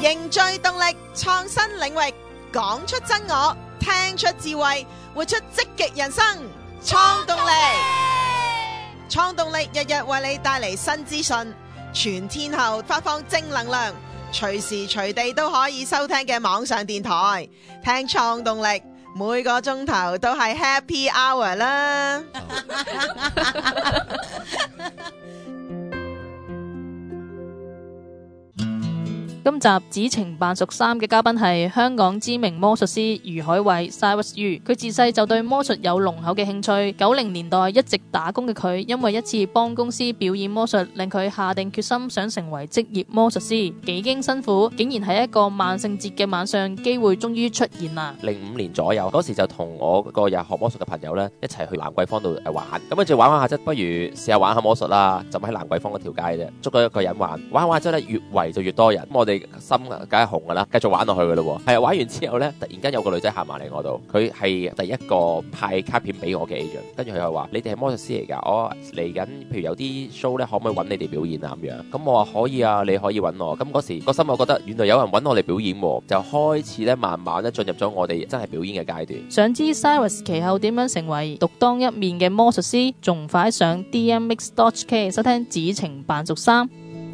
凝聚動力，創新領域，講出真我，聽出智慧，活出積極人生。創動力，創動力日日為你帶嚟新資訊，全天候發放正能量，隨時隨地都可以收聽嘅網上電台，聽創動力，每個鐘頭都係 Happy Hour 啦。 今集子情扮熟3嘅嘉賓係香港知名魔術師余海偉 Cyrus Yu。佢自細就對魔術有濃厚嘅興趣。90年代一直打工嘅佢，因為一次幫公司表演魔術，令佢下定決心想成為職業魔術師。幾經辛苦，竟然喺一個萬聖節嘅晚上，機會終於出現啦。 05年左右，嗰時就同我個日學魔術嘅朋友咧一齊去蘭桂坊度玩。咁跟住玩下，即不如試下玩下魔術啦。就喺蘭桂坊嗰條街啫，捉咗一個人玩之後咧，越圍就越多人。咁我哋心梗係紅噶啦，繼續玩落去噶咯。係啊，玩完之後咧，突然間有個女仔行埋嚟我度，佢係第一個派卡片俾我嘅 agent。跟住佢又話：你哋係魔術師嚟㗎，我嚟緊，譬如有啲 show 咧，可唔可以揾你哋表演啊？咁樣，咁我話可以啊，你可以揾我。咁嗰時個心我覺得原來有人揾我嚟表演，就開始咧慢慢咧進入咗我哋真係表演嘅階段。 想知 Cyrus 其後點樣成為獨當一面嘅魔術師，仲快上 DMX.HK 收聽子情扮熟3。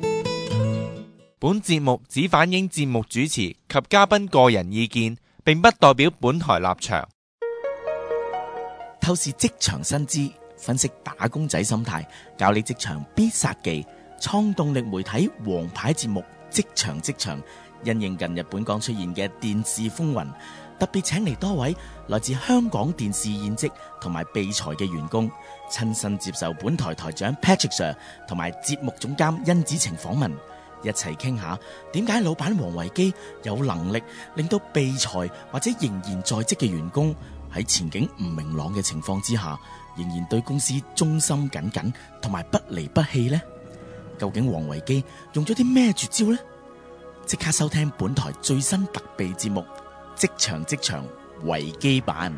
本節目只反映節目主持及嘉賓個人意見，並不代表本台立場。 透視職場薪資，分析打工仔心態，教你職場必殺技。創動力媒體王牌節目職場，因應近日本港出現嘅電視風雲，特別請嚟多位來自香港電視現職同埋被裁嘅員工，親身接受本台台長 Patrick Sir 同埋節目總監甄子晴訪問。一齊傾下點解老闆王維基有能力令到被裁或者仍然在職嘅員工喺前景唔明朗嘅情況之下，仍然對公司忠心耿耿同埋不離不棄呢？究竟王維基用咗啲咩絕招呢？即刻收聽本台最新特備節目職場維基版。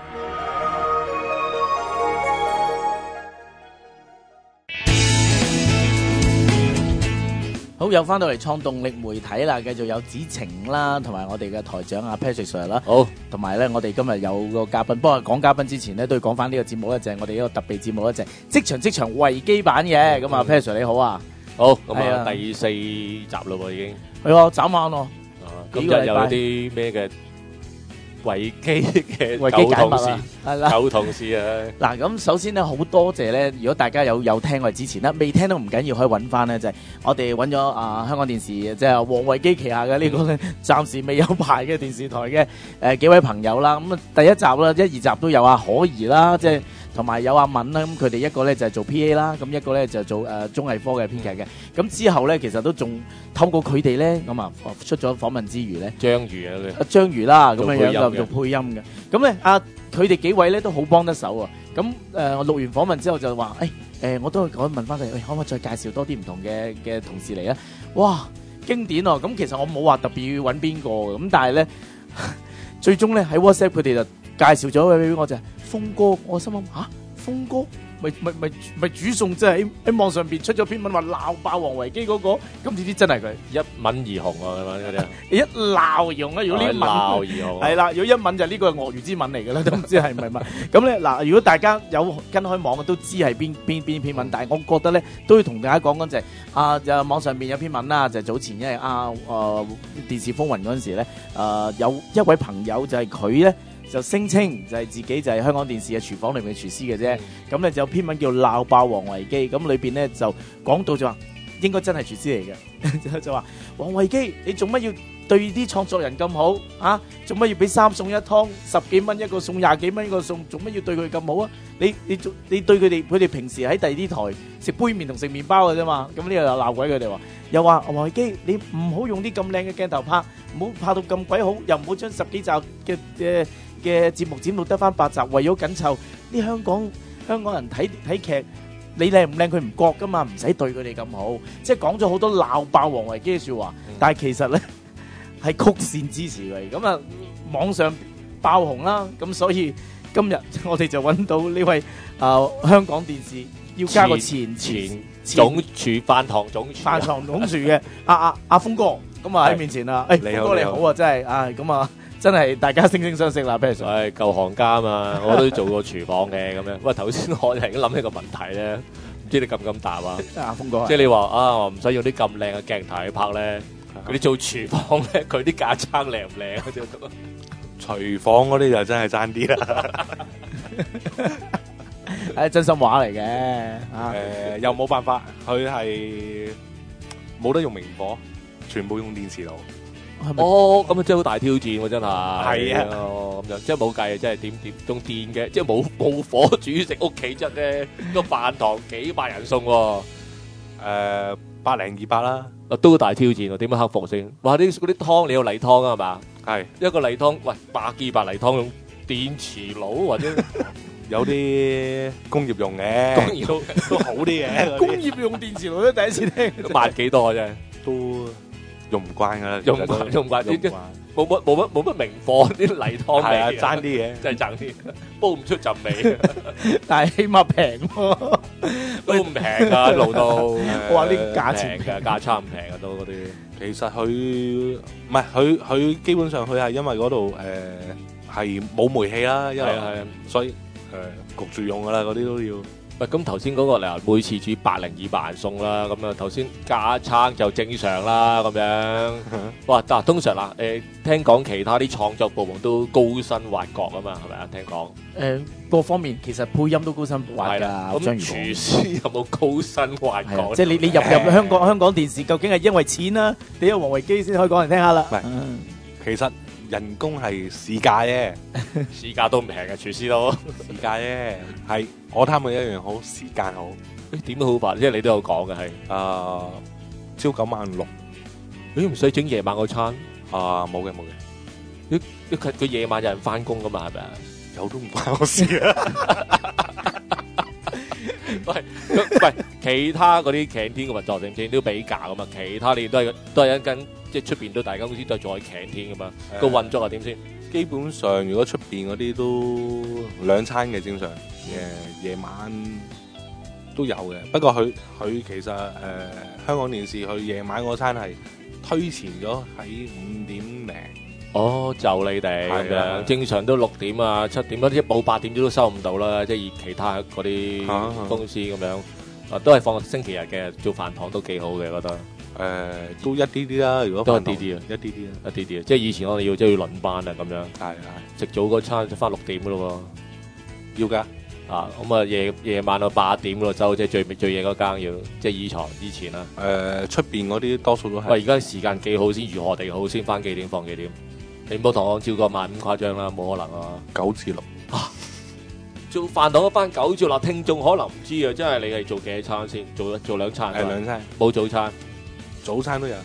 好，又翻到嚟創動力媒體啦，繼續有子晴啦，同埋我哋嘅台長阿 Patrick Sir 啦。好，同埋咧，我哋今日有個嘉賓。不過講嘉賓之前咧，都要講翻呢個節目咧，就係我哋一個特備節目咧，就係職場維基版嘅。咁啊 Patrick Sir 你好啊， 好，咁啊第4集咯，已經係喎，眨眼喎。 今日有啲咩嘅維基嘅維基解密啊，係啦， 舊同事啊。 嗱，咁首先咧，好多謝咧，如果大家有聽我哋之前咧，未聽都唔緊要，可以揾翻咧，就係我哋揾咗香港電視即係王維基旗下嘅呢個暫時未有牌嘅電視台嘅幾位朋友啦。咁啊，第一集啦、1、2集都有阿可兒啦，即係同埋有阿敏啦。咁佢哋一個咧就係做 PA 啦，咁一個咧就做綜藝科嘅編劇嘅。咁之後咧，其實都仲透過佢哋咧，咁啊出咗訪問之餘咧，章魚啦，咁樣樣就做配音嘅。咁咧佢哋幾位咧都好幫得手啊。咁我錄完訪問之後就話，我都可以問翻佢，可唔可以再介紹多啲唔同嘅同事嚟啊？哇，經典哦！咁其實我冇話特別要揾邊個嘅，咁但係咧，最終咧喺 WhatsApp 佢哋就介紹咗位俾我，就係峰哥。我心諗峰哥咪煮餸，即係喺網上邊出咗篇文話鬧爆王維基嗰個，咁呢啲真係佢一吻而紅啊！嗰啲一鬧而紅啊！如果呢吻係啦，如果一吻就呢個係鱷魚之吻嚟嘅啦，都唔知係咪乜。咁咧嗱，如果大家有跟開網嘅都知係邊篇文，但係我覺得咧都要同大家講緊就係網上邊有篇文啦，就係早前因為電視風雲嗰陣時咧，有一位朋友就係佢咧。就聲稱就係自己就係香港電視嘅廚房裏面嘅廚師嘅啫，咁咧就有篇文叫鬧爆王維基，咁裏邊咧就講到就話應該真係廚師嚟嘅，就話王維基你做乜要對啲創作人咁好啊？做乜要俾3餸1湯10幾蚊一個餸20幾蚊一個餸？做乜要對佢咁好啊？你對佢哋平時喺第二啲台食杯麵同食麵包嘅啫嘛，咁呢個就鬧鬼佢哋話，又話王維基你唔好用啲咁靚嘅鏡頭拍，唔好拍到咁鬼好，又唔好將10幾集嘅節目剪到得翻8集，為咗緊湊啲香港人睇劇，你靚唔靚佢唔覺噶嘛，唔使對佢哋咁好，即係講咗好多鬧爆王維基嘅說話，但係其實咧係曲線支持佢，咁啊網上爆紅啦，咁所以今日我哋就揾到呢位香港電視要加個前總廚飯堂總廚嘅阿峰哥。 咁啊喺面前啦。 你好峰哥你好啊，真係啊，咁啊真係大家惺惺相惜啦。譬如說， 舊行家嘛，我都做過廚房嘅咁樣。喂，頭先我係諗起個問題咧，唔知你敢唔敢答啊？ 峰哥， 即係你話啊，我唔使用啲咁靚嘅鏡頭去拍咧，佢哋做廚房咧，佢啲架撐靚唔靚啊？ 廚房嗰啲就真係爭啲啦。 係真心話嚟嘅啊。 又冇辦法，佢係冇得用明火，全部用電磁爐。 哦，咁啊真係好大挑戰喎，真係。 係啊， 咁就即係冇計，即係點用電嘅，即係冇火煮食屋企質咧，個飯堂幾百人餸喎。 100-200啦， 都大挑戰喎，點樣克服先？哇！嗰啲湯你有例湯啊，係嘛？ 係一個例湯，喂，100-200例湯用電磁爐或者有啲工業用嘅， 工業都好啲嘅。 工業用電磁爐都第一次聽， 萬幾多啊？真係都用唔慣噶啦， 用唔慣，冇乜明火啲例湯味， 係啊，爭啲嘅， 真係爭啲，煲唔出陣味， 但係起碼平喎， 都唔平㗎，一路都哇！啲價錢平㗎，價差唔平啊，都嗰啲。 其實佢唔係佢基本上佢係因為嗰度係冇煤氣啦，因為係啊， 所以焗住用噶啦，嗰啲都要。 喂，咁頭先嗰個嗱，每次煮100-200人餸啦，咁啊頭先加餐就正常啦，咁樣。哇！但係通常嗱，聽講其他啲創作部門都高薪挖角啊嘛，係咪啊？聽講各方面其實配音都高薪挖㗎。 咁廚師有冇高薪挖角？ 即係你入香港電視，究竟係因為錢啦，定係王維基先可以講嚟聽下啦。 其實人工係市價啫， 市價都唔平嘅，廚師都市價啫，係我貪佢一樣好，時間好。 點都好辦，即係你都有講嘅係朝9晚6， 你唔使整夜晚嗰餐冇嘅。 佢夜晚有人翻工噶嘛，係咪啊？ 有都唔關我事啊！ 喂，其他嗰啲 canteen 嘅運作正正都比價噶嘛，其他你都係一間即係出邊都大間公司都係做喺 canteen 噶嘛，個運作係點先？ 基本上如果出邊嗰啲都2餐嘅正常，夜晚都有嘅。不過佢其實香港電視佢夜晚嗰餐係推前咗喺5點零。 哦，就你哋咁樣，正常都6點啊、7點，一報8點都收唔到啦。即係以其他嗰啲公司咁樣，都係放星期日嘅，做飯堂都幾好嘅，覺得。 都一啲啲啦，如果都係啲一啲啲啦， 一啲啲。即係以前我哋要輪班啊，咁樣。 係食早嗰餐就翻6點噶咯喎，要㗎。 咁啊夜晚到8點咯，收即係最夜嗰間要，即係以前啦。 出邊嗰啲多數都係。 喂，而家時間幾好先，如何地好先翻幾點放幾點？你唔好同我照個15誇張啦，冇可能啊！9至6做飯堂一翻9至6，聽眾可能唔知啊，即係你係做幾多餐先？做2餐。 係2餐， 冇早餐， 早餐都有。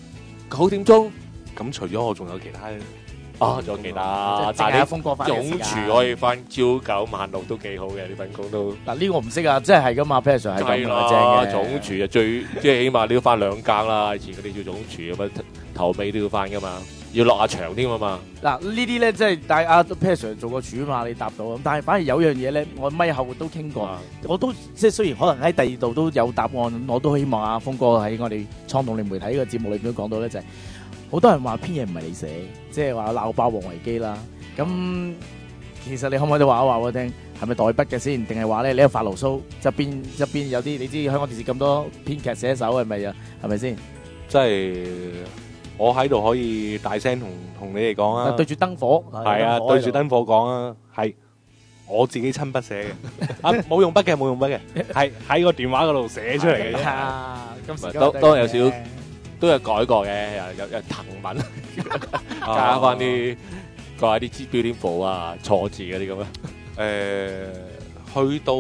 9點鐘。 咁除咗我，仲有其他嘅。 仲有其他，但係總廚可以翻朝9晚6都幾好嘅，呢份工都。 嗱呢個唔識啊，即係㗎嘛 Peter Sir 係咁嘅正嘅。 總廚啊即係起碼你要翻2更啦，以前嗰啲叫總廚咁樣頭尾都要翻噶嘛。要落下場添啊嘛！ 嗱呢啲咧，即係但係阿 Peter Sir 做過廚啊嘛，你答到咁。但係反而有樣嘢咧，我咪後都傾過，我都即係雖然可能喺第二度都有答案，我都希望阿峰哥喺我哋創動力媒體呢個節目裏邊都講到咧，就係好多人話篇嘢唔係你寫，即係話鬧爆王維基啦。咁其實你可唔可以都話我聽，係咪代筆嘅先，定係話咧你喺度發牢騷？側邊有啲你知香港電視咁多編劇寫手係咪啊？係咪先？ 即係。我喺度可以大聲同你哋講啊！ 對住燈火， 係啊，對住燈火講啊，係我自己親筆寫嘅，冇用筆嘅，係喺個電話嗰度寫出嚟嘅啫。 當有少都有改過嘅，有藤文加翻啲改啲標點符啊、錯字嗰啲咁樣。 去到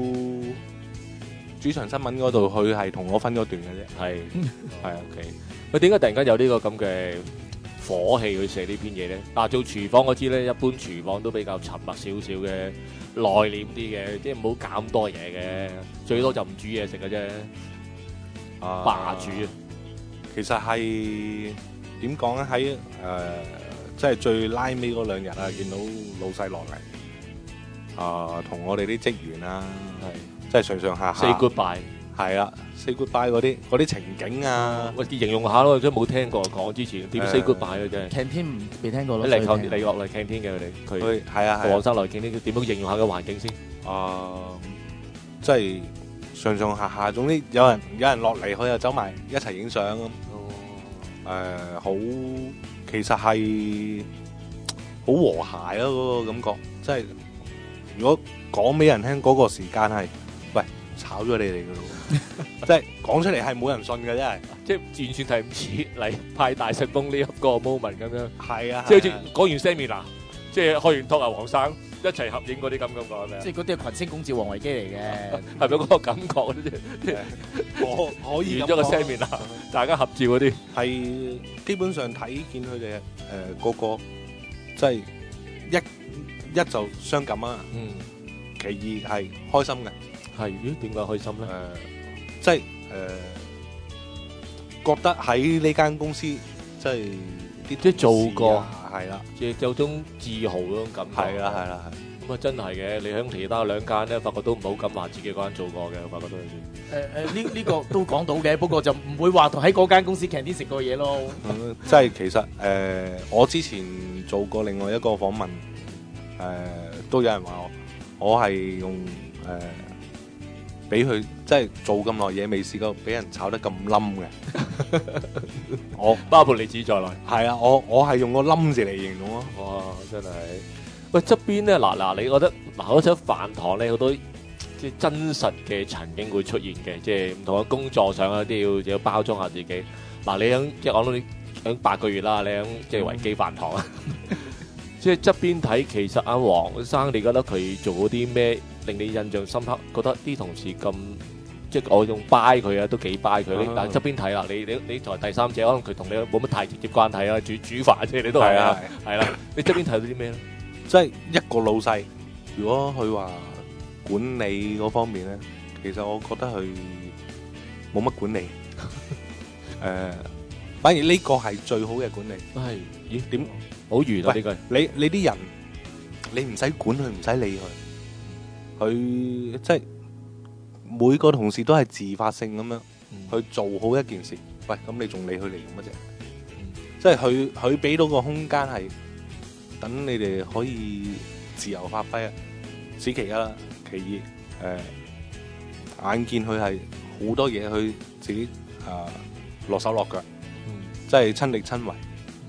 主場新聞嗰度，佢係同我分咗段嘅啫。 係 OK。佢點解突然間有呢個咁嘅火氣去寫呢篇嘢咧？做廚房我知咧，一般廚房都比較沉默少少嘅，內斂啲嘅，即係唔好搞咁多嘢嘅，最多就唔煮嘢食嘅啫，霸主。 其實係點講咧？喺即係最拉尾嗰2日啊，見到老細落嚟，同我哋啲職員啊，即係上上下下 say goodbye。 係啦，say goodbye 嗰啲情景啊， 我形容下咯，真係冇聽過講之前點 say goodbye 嘅啫。 Canteen 未聽過咯， 嚟落嚟 canteen 嘅佢係啊， 黃生來 canteen 點樣形容下個環境先？ 即係上上下下，總之有人落嚟，佢又走埋一齊影相咁。好，其實係好和諧咯，嗰個感覺。即係如果講俾人聽嗰個時間係，喂，炒咗你哋噶咯，即係講出嚟係冇人信嘅，真係。 即係完全係唔似嚟派大食風呢一個 moment 咁樣。 係啊， 即係好似講完 seminar，即係開完 talk 啊，黃生一齊合影嗰啲咁感覺係咪？ 即係嗰啲係群星拱照王維基嚟嘅， 係咪嗰個感覺啫？ 我可以完咗個 seminar，大家合照嗰啲係基本上睇見佢哋個個即係一就傷感啊，其二係開心嘅。 係咦？點解開心咧？ 即係覺得喺呢間公司即係即係做過， 係啦， 即係有種自豪嗰種感覺。 係啦。 咁啊，真係嘅。你響其他兩間咧，發覺都唔好敢話自己嗰間做過嘅，我發覺都係。 呢個都講到嘅，不過就唔會話同喺嗰間公司 canteen 食過嘢咯。 即係其實我之前做過另外一個訪問，都有人話我係用俾佢即係做咁耐嘢，未試過俾人炒得咁冧嘅。我包括你自己在內。 係啊，我係用個冧字嚟形容咯。 哇，真係。喂，側邊咧嗱，你覺得嗰陣飯堂咧好多即係真實嘅情景會出現嘅，即係唔同嘅工作上啊啲要包裝下自己。嗱，你響即係講到你響8個月啦，你響即係維基飯堂啊，即係側邊睇，其實阿黃生，你覺得佢做嗰啲咩令你印象深刻？覺得啲同事咁即係我用 buy 佢啊，都幾 buy 佢。但係側邊睇啦，你作為第三者，可能佢同你冇乜太直接關係啊，煮飯啫，你都係啊，係啦。你側邊睇到啲咩咧？ 即係一個老細，如果佢話管理嗰方面咧，其實我覺得佢冇乜管理。反而呢個係最好嘅管理。 係，咦？點好喂圓啊？呢句你啲人，你唔使管佢，唔使理佢，佢即係每個同事都係自發性咁樣去做好一件事。喂，咁你仲理佢嚟做乜啫？即係佢俾到個空間係。等你哋可以自由發揮啊！此其一啦，其二眼見佢係好多嘢，佢自己落手落腳，即係親力親為，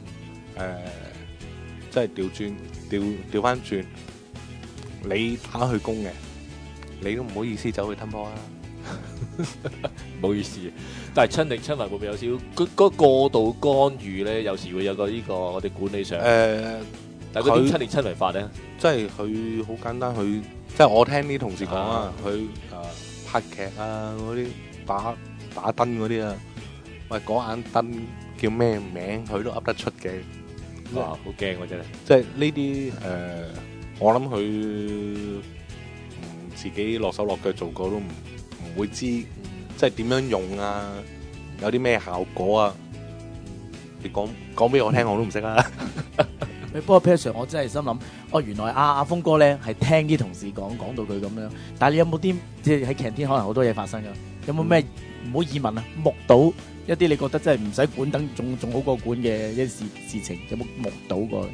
即係調翻轉，你打佢工嘅，你都唔好意思走去吞波啦。 唔好意思，但係親力親為會唔會有少嗰過度干預咧？有時會有個呢個我哋管理上但係佢點親力親為法咧？ 即係佢好簡單，佢即係我聽啲同事講啊，佢拍劇啊嗰啲打燈嗰啲啊，喂嗰眼燈叫咩名，佢都噏得出嘅。 哇，好驚喎真係！ 即係呢啲我諗佢自己落手落腳做過都唔會知，即係點樣用啊，有啲咩效果啊？你講俾我聽，我都唔識啦。 不過 Peter， 我真係心諗，原來阿峰哥咧係聽啲同事講到佢咁樣。但係你有冇啲即係喺 canteen 可能好多嘢發生㗎？有冇咩唔好意問啊？目睹一啲你覺得真係唔使管等仲好過管嘅一事情，有冇目睹過？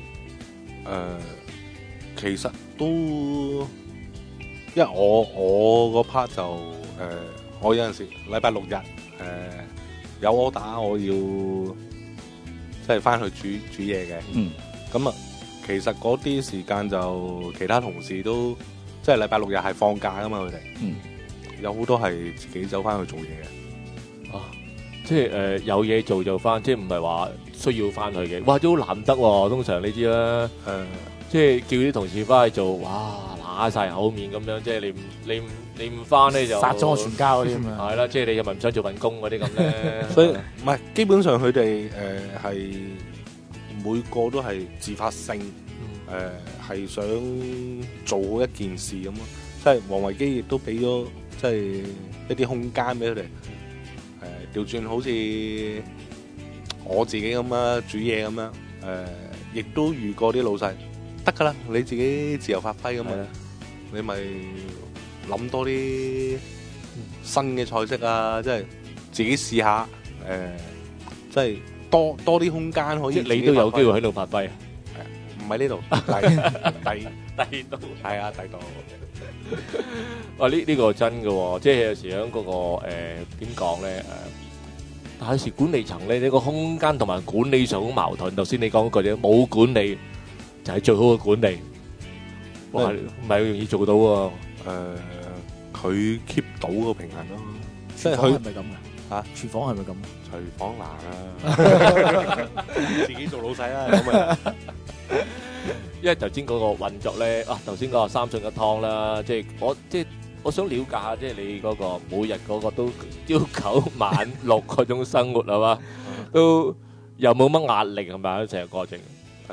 其實都，因為我嗰 part 就我有陣時禮拜六日有我打，我要即係翻去煮嘢嘅。咁啊，其實嗰啲時間就其他同事都即係禮拜六日係放假噶嘛，佢哋有好多係自己走翻去做嘢嘅。 即係有嘢做就翻，即係唔係話需要翻去嘅。哇，都好難得喎！通常你知啦，即係叫啲同事翻去做，哇，揦晒口面咁樣，即係你唔翻咧就殺咗我全家嗰啲咁樣。 係啦，即係你又咪唔想做份工嗰啲咁咧。 所以唔係基本上佢哋係。每個都係自發性，係想做好一件事咁咯。即係王維基亦都俾咗即係一啲空間俾佢哋。調轉好似我自己咁樣煮嘢咁樣，亦都遇過啲老細得㗎啦，你自己自由發揮咁嘛，你咪諗多啲新嘅菜式啊，即係自己試下，即係多啲空間可以。 即係你都有機會喺度發揮。 唔係呢度，第度係啊，第度。 哇！呢個真嘅喎，即係有時喺嗰個點講咧但係有時管理層咧，你個空間同埋管理上好矛盾。頭先你講嗰句啫，冇管理就係最好嘅管理，哇！唔係容易做到喎。 佢 keep 到個平衡咯，即係廚房係咪咁嘅？ 嚇， 廚房係咪咁？ 廚房難啊，自己做老細啦咁啊。 因為頭先嗰個運作咧，頭先嗰個三餸一湯啦，即係我想了解下，即係你嗰個每日嗰個都朝九晚六嗰種生活係嘛，都又冇乜壓力係咪？成個過程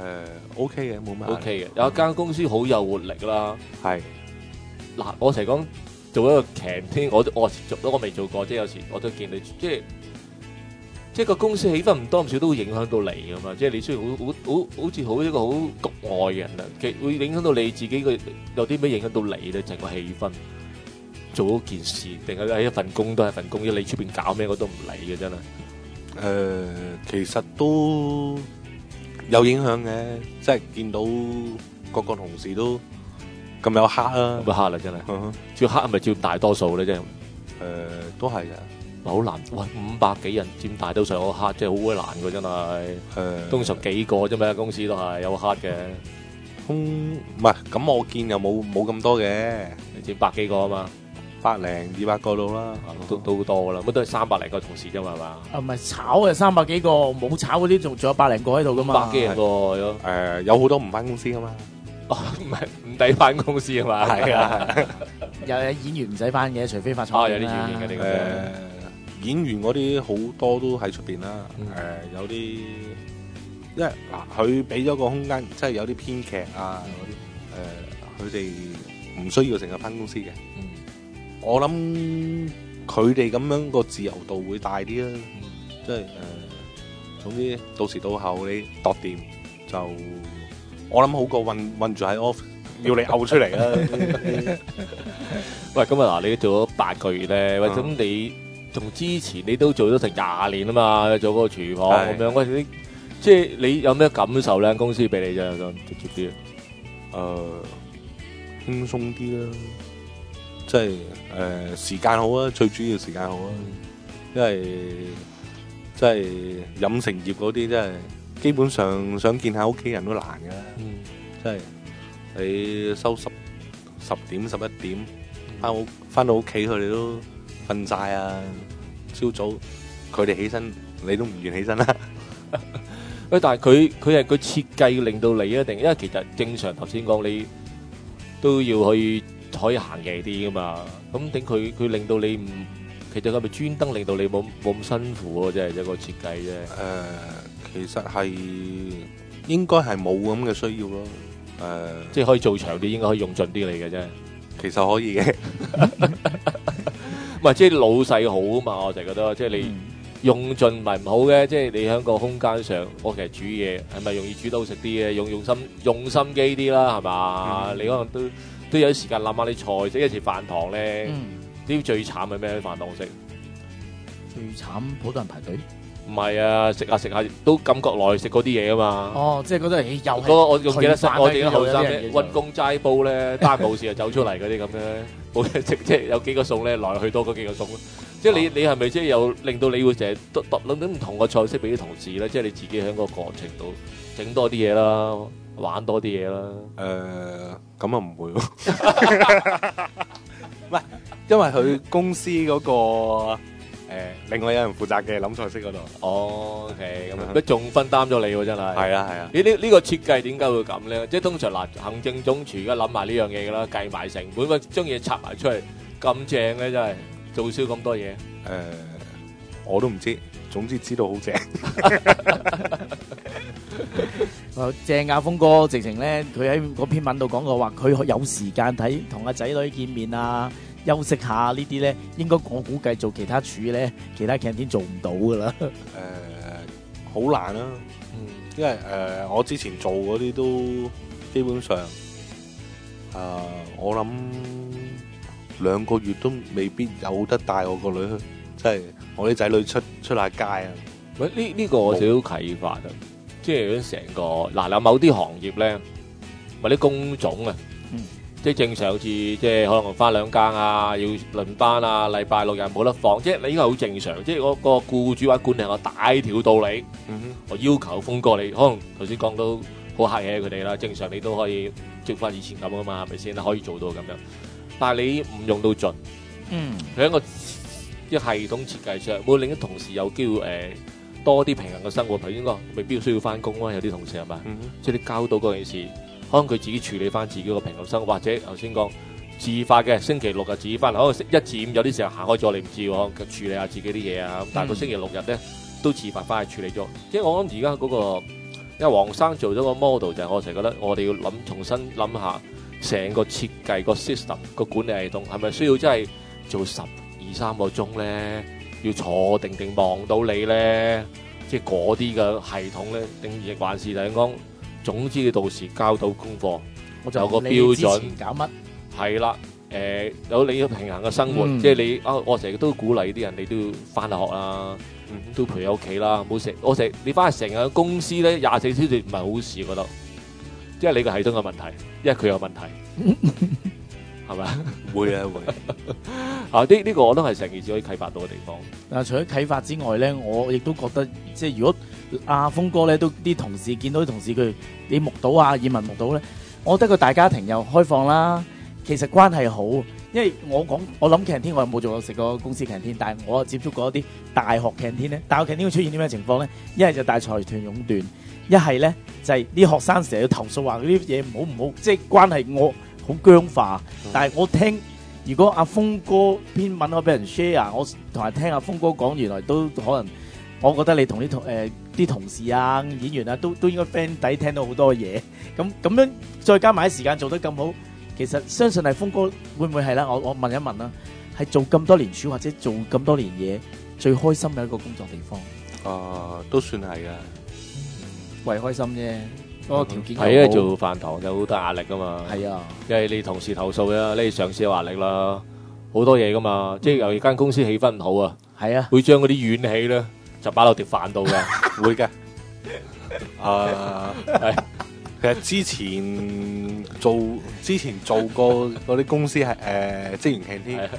OK 嘅，冇乜 OK 嘅。有一間公司好有活力啦， 係嗱，我成日講做一個 canteen，我未做過，即係有時我都見你即係個公司氣氛唔多唔少都會影響到你噶嘛，即係你需要好似好一個好局外嘅人啊，其實會影響到你自己嘅有啲咩影響到你咧，就係個氣氛，做嗰件事定係喺一份工都係份工，你出邊搞咩我都唔理嘅真係。 其實都有影響嘅，即係見到各個同事都咁有黑啊， 咁黑啦真係，照黑係咪照大多數咧？即係都係嘅。 好難，喂，500幾人佔大多數有黑，真係好鬼難嘅真係。通常幾個啫嘛，公司都係有黑嘅。 唔係，咁我見又冇咁多嘅， 你佔100幾個啊嘛 ，100零200個到啦， 都多噶啦，乜都係300零個同事啫嘛，係嘛？ 唔係炒嘅300幾個，冇炒嗰啲仲有100零個喺度噶嘛。 100幾人喎， 有好多唔翻公司噶嘛。 唔係唔抵翻公司啊嘛？ 係啊， 有演員唔使翻嘅，除非發錯。 有啲演員嘅呢個。 演員嗰啲好多都喺出邊啦，有啲，因為嗱佢俾咗個空間，即係有啲編劇啊嗰啲，佢哋唔需要成日翻公司嘅。我諗佢哋咁樣個自由度會大啲啦，即係總之到時到後你度掂就，我諗好過韞住喺 office 要你嘔出嚟啦。 喂，咁啊嗱，你做咗8個月咧，喂，咁你？從之前你都做咗成20年啊嘛，做嗰個廚房咁樣，喂，即係你有咩感受咧？公司俾你啫，咁直接啲， 輕鬆啲啦，即係時間好啊，最主要時間好啊，因為即係飲食業嗰啲，真係基本上想見下屋企人都難噶啦，即係你收10點11點翻到屋企，佢哋都瞓晒啊！朝早佢哋起身，你都唔願起身啦。 喂，但係佢係個設計令到你一定，因為其實正常頭先講你都要可以行夜啲噶嘛。咁點佢令到你唔，其實係咪專登令到你冇咁辛苦啊？即係一個設計啫。 其實係應該係冇咁嘅需要咯。 即係可以做長啲，應該可以用盡啲你嘅啫。 其實可以嘅。 唔係，即係老細好啊嘛！我就覺得，即係你用盡唔係唔好嘅，即係你喺個空間上，我其實煮嘢係咪容易煮到好食啲嘅？用心機啲啦，係嘛？你可能都有啲時間諗下啲菜，即係一次飯堂咧，啲最慘係咩？飯堂食最慘，好多人排隊。 唔係啊，食下都感覺耐食嗰啲嘢啊嘛。 哦，即係覺得又係。 我仲記得我哋啲後生咧，溫公齋煲咧，單冇事就走出嚟嗰啲咁咧，冇嘢食，即係有幾個餸咧，來去多嗰幾個餸。即係你係咪即係有令到你會成日諗唔同嘅菜式俾啲同事咧？即係你自己喺個過程度整多啲嘢啦，玩多啲嘢啦。 咁啊唔會，唔係，因為佢公司嗰個。另外有人負責嘅諗菜式嗰度。 OK，咁仲分擔咗你喎，真係。係啊係啊。 呢個設計點解會咁咧？即係通常嗱，行政總廚而家諗埋呢樣嘢㗎啦，計埋成本，將嘢拆埋出嚟，咁正咧真係做少咁多嘢。 我都唔知，總之知道好正。 正啊，峰哥直情咧，佢喺嗰篇文度講過話，佢有時間睇同阿仔女見面啊。休息下呢啲咧，應該我估計做其他廚咧，其他 canteen 做唔到噶啦。 好難啦，因為我之前做嗰啲都基本上，我諗 2個月都未必有得帶我個女去，即係我啲仔女出下街啊！ 喂，呢個我少少啟發啊，即係如果成個嗱有某啲行業咧，或者工種啊，即係正常好似即係可能翻2更啊，要輪班啊，禮拜6日冇得放，即係你應該好正常。即係嗰個僱主或者管理我大條道理，我要求峰哥你，可能頭先講到好客氣佢哋啦，正常你都可以接翻以前咁噶嘛，係咪先？可以做到咁樣，但係你唔用到盡，佢一個系統設計上，會令啲同事有機會多啲平衡嘅生活。頭先講未必要需要翻工啊，有啲同事係咪？即係你交到嗰件事，可能佢自己處理翻自己個平衡生活，或者頭先講自發嘅星期6日自己翻，可能1至5有啲時候行開咗你唔知喎，處理下自己啲嘢啊。但係佢星期6日咧都自發翻去處理咗。即係我諗而家嗰個，因為黃生做咗個 model 就係我成日覺得我哋要重新諗下成個設計個 system 個管理系統係咪需要真係做12-3個鐘咧？要坐定定望到你咧，即係嗰啲嘅系統咧，定亦還是就係講，總之你到時交到功課，我就有個標準。 搞乜？ 係啦，有你要平衡嘅生活，即係你我成日都鼓勵啲人，你都要翻下學啦，都陪喺屋企啦，唔好我成你翻去成日公司咧24小時唔係好事，覺得，因為你個系統有問題，因為佢有問題。係咪會啊會啊！呢個我都係成件事可以啟發到嘅地方。 嗱，除咗啟發之外咧，我亦都覺得即係如果阿峰哥咧都啲同事見到啲同事佢你目睹啊，以文目睹咧，我覺得個大家庭又開放啦，其實關係好。因為我諗 canteen 我又冇做過食過公司 canteen，但係我接觸過一啲大學 canteen 咧，大學 canteen 會出現啲咩情況咧？一係就大財團壟斷，一係咧就係啲學生成日要投訴話嗰啲嘢唔好，即係關係好僵化。但係我聽，如果阿峰哥篇文可俾人 share， 我同埋聽阿峰哥講，原來都可能，我覺得你同啲同事啊、演員啊，都應該 friend 底聽到好多嘢。咁樣再加埋啲時間做得咁好，其實相信係峰哥會唔會係啦？我問一問啦，係做咁多年書或者做咁多年嘢最開心嘅一個工作地方？ 都算係㗎， 為開心啫。嗰個條件係啊，做飯堂有好大壓力噶嘛。 係啊， 因為你同事投訴啦，你上司有壓力啦，好多嘢噶嘛。即係由於間公司氣氛唔好啊， 係啊， 會將嗰啲怨氣咧就擺落碟飯度嘅， 會嘅。係，其實之前做過嗰啲公司係職員 canteen。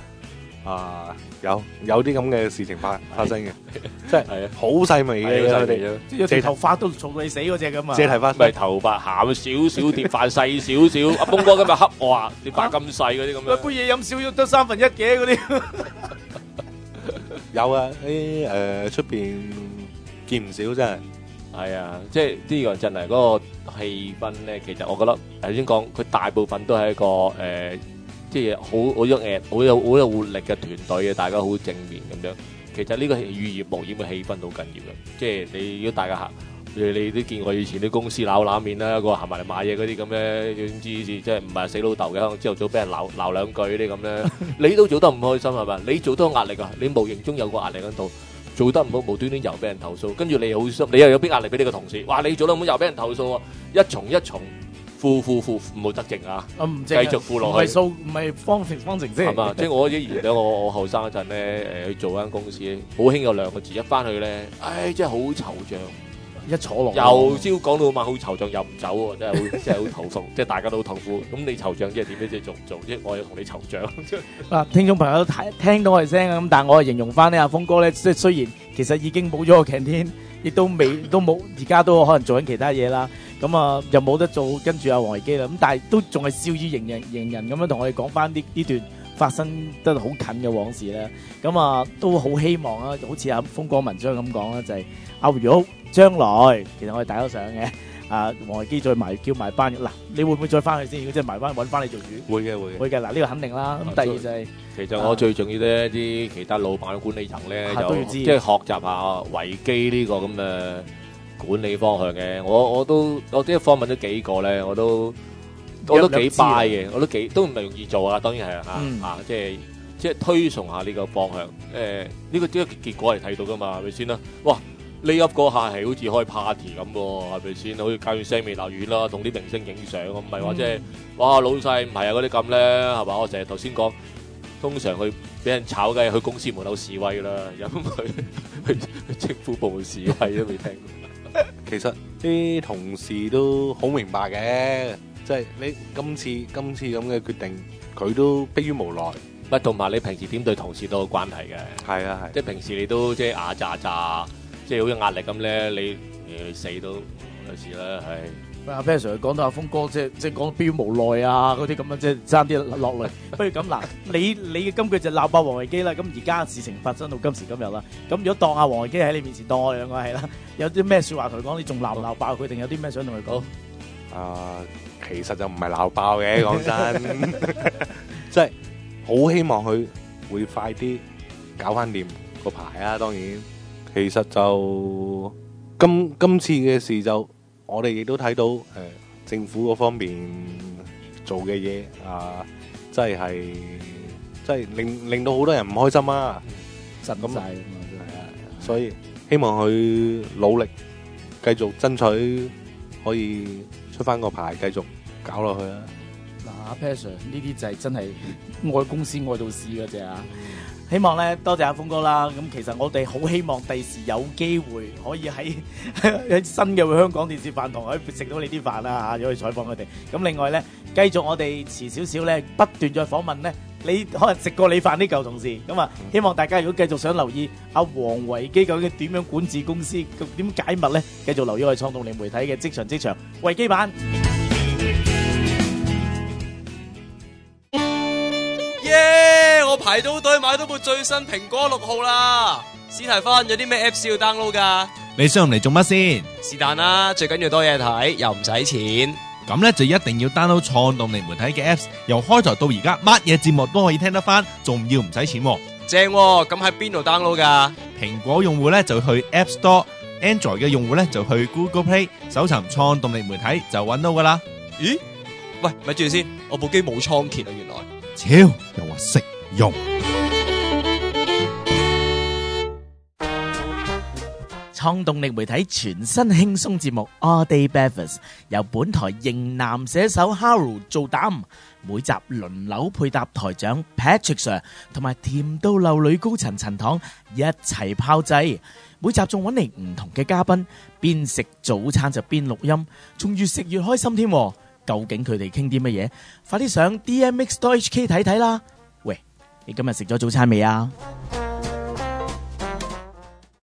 有啲咁嘅事情發生嘅，即係好細微嘅佢哋， 即係頭髮都嘈到你死嗰隻咁啊！ 借頭髮咪頭髮鹹少少，碟飯細少少。阿峰哥今日恰我啊，碟飯咁細嗰啲咁樣， 杯嘢飲少少得1/3嘅嗰啲。 有啊，喺出邊見唔少真係。係啊，即係呢個真係嗰個氣氛咧。其實我覺得頭先講，佢大部分都係一個即係好有活力嘅團隊嘅，大家好正面咁樣。其實呢個與業無厭嘅氣氛好緊要嘅，即係你如果大家行，你都見過以前啲公司鬧冷面啦，個行埋嚟買嘢嗰啲咁咧，總之即係唔係死老豆嘅，可能朝頭早俾人鬧2句嗰啲咁咧，你都做得唔開心係咪？你做得有壓力啊，你無形中有個壓力喺度，做得唔好無端端又俾人投訴，跟住你好心，你又有啲壓力俾你個同事，哇！你做得唔好又俾人投訴啊，一重負冇得剩啊！繼續負落去， 唔係方程式係嘛？即係我以前咧，我後生嗰陣咧，去做間公司，好興有2個字，一翻去咧，真係好惆悵， 一坐落由朝講到晚，好惆悵又唔走喎，真係好頭痛，即係大家都好痛苦。咁你惆悵即係點咧？即係做唔做？即係我要同你惆悵。 嗱，聽眾朋友都聽到我哋聲啊，咁但係我係形容翻咧，阿峰哥咧，即係雖然其實已經冇咗個 canteen，亦都冇，而家都可能做緊其他嘢啦。咁啊，又冇得做，跟住阿黃維基啦。咁但係都仲係笑語迎人咁樣同我哋講翻呢段發生得好近嘅往事啦。咁啊，都好希望啊，好似阿峰哥文章咁講啦，就係如果將來其實我哋大家都想嘅，黃維基再叫埋班嗱，你會唔會再翻去先？如果即係埋翻揾翻你做主， 會嘅。 嗱，呢個肯定啦。咁第二就係其實我最重要咧，啲其他老闆管理層咧就即係學習下維基呢個咁嘅管理方向嘅。我啲訪問咗幾個咧，我都幾 buy 嘅，我都唔係容易做啊。當然係即係推崇下呢個方向。呢個結果係睇到噶嘛，係咪先啦？哇！呢一個下係好似開 party 咁喎，係咪先？好似搞完聲未流院啦，同啲明星影相，唔係話即係哇老細唔係啊嗰啲咁咧，係嘛？我成日頭先講通常佢俾人炒嘅，去公司門口示威啦，有去政府部門示威都未聽過。 其實啲同事都好明白嘅，即係你今次咁嘅決定，佢都迫於無奈。 乜同埋你平時點對同事都有關係嘅。 係啊係， 即係平時你都即係牙炸炸，即係好有壓力咁咧，你死都有事啦，係。 阿 Ben Sir 講到阿峰哥，即係講到標無奈啊嗰啲咁樣，即係爭啲落淚。不如咁嗱，你嘅金句就鬧爆王維基啦。咁而家事情發生到今時今日啦，咁如果當阿王維基喺你面前，當我哋兩個係啦，有啲咩説話同佢講，你仲鬧唔鬧爆佢，定有啲咩想同佢講？ 其實就唔係鬧爆嘅，講真，即係好希望佢會快啲搞翻掂個牌啊！當然，其實就今次嘅事就。我哋亦都睇到政府嗰方面做嘅嘢真係令到好多人唔開心啊！ 神咁晒所以希望佢努力繼續爭取，可以出翻個牌，繼續搞落去啊！ 嗱，阿 Sir 呢啲就係真係愛公司愛到死嗰隻啊！希望咧多謝阿峰哥啦，咁其實我哋好希望第時有機會可以喺新嘅香港電視飯堂可以食到你啲飯啦嚇，可以採訪佢哋。咁另外咧，繼續我哋遲少少咧，不斷再訪問咧，你可能食過你飯啲舊同事。咁啊，希望大家如果繼續想留意阿王維基究竟點樣管治公司，點解密咧，繼續留意我哋創動力媒體嘅職場維基版。 我排到隊買到部最新蘋果6號啦！史提芬有啲咩 Apps 要 download 噶？ 你想用嚟做乜先？ 是但啦，最緊要多嘢睇，又唔使錢。 咁咧就一定要 download 創動力媒體嘅 Apps， 由開台到而家，乜嘢節目都可以聽得翻，仲要唔使錢。 正喎，咁喺邊度 download 噶？ 蘋果用戶咧就去 App Store，Android 嘅用戶咧就去 Google Play， 搜尋創動力媒體就揾到噶啦。 咦？喂，咪住先，我部機冇倉頡啊，原來。 超又話識用。 創動力媒體全新輕鬆節目 All Day Breakfast 由本台型男寫手 Harold 做膽，每集輪流配搭台長 Patrick Sir 同埋甜到流女高層陳糖一齊炮製，每集仲揾嚟唔同嘅嘉賓，邊食早餐就邊錄音，仲越食越開心添。究竟佢哋傾啲乜嘢？快啲上 DMX.HK 睇睇啦！喂，你今日食咗早餐未啊？